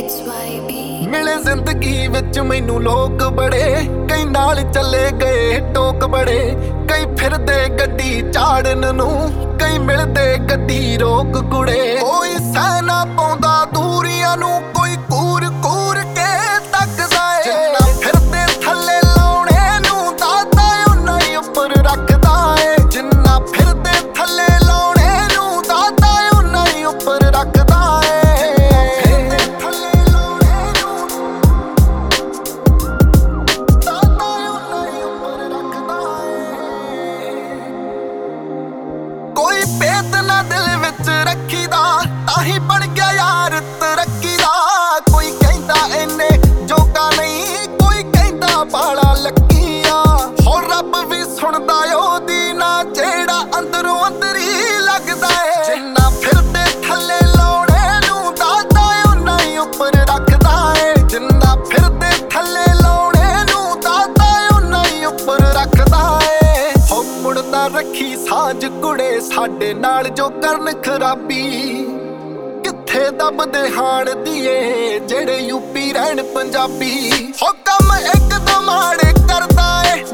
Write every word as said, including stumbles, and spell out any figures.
मिले जिंदगी विच मैनू लोग बड़े, कई नाल चले गए टोक बड़े। कई फिरदे गड्डी चाड़न नू, कई मिलदे गड्डी रोक कुड़े। कोई सहना पाउंदा दूरियां नू, कोई कूर कूर के तकदा ए। जिन्ना फिरदे थल्ले लाउणे नू दादा उन्ना ही उपर रखदा ए। जिन्ना फिरदे थल्ले लाउणे नू दादा उन्ना ही उपर रखदा ए। कोई पेत ना दिल विच रखी दा, ताही बन गया यार तरक्की दा। कोई कहंदा इन्ने जोगा नहीं, कोई कहंदा बाला लक्कीया। हो रब भी सुनदा ओदी ना, जेड़ा अंदरों अंदर ही लगदा है। जिन्ना फिरदे थल्ले लाउणे नू दादा उन्ना ही उपर रखदा है। जिन्ना फिरदे थल्ले लाउणे नू दादा उन्ना ही उपर रखदा है। हो मुड़दा रखी साझ कुड़े साडे नाल जो करन खराबी। किथे दबदे हाण दिए जेड़े यूपी रहन पंजाबी। हो कम एक दो माड़े करदा ए,